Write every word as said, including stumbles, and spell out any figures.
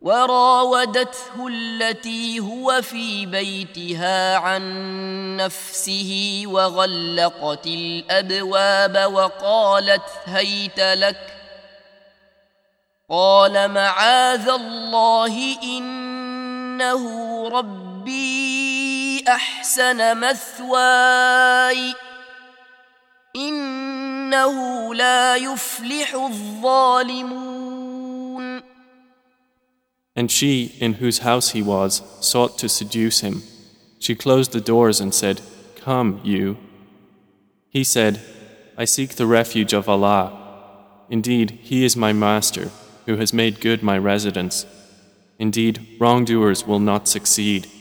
وراودته التي هو في بيتها عن نفسه وغلقت الأبواب وقالت هيت لك قال معاذ الله إنه ربي أحسن مثواي إنه لا يفلح الظالمون. And she, in whose house he was, sought to seduce him. She closed the doors and said, "Come, you." He said, "I seek the refuge of Allah. Indeed, He is my master, who has made good my residence. Indeed, wrongdoers will not succeed."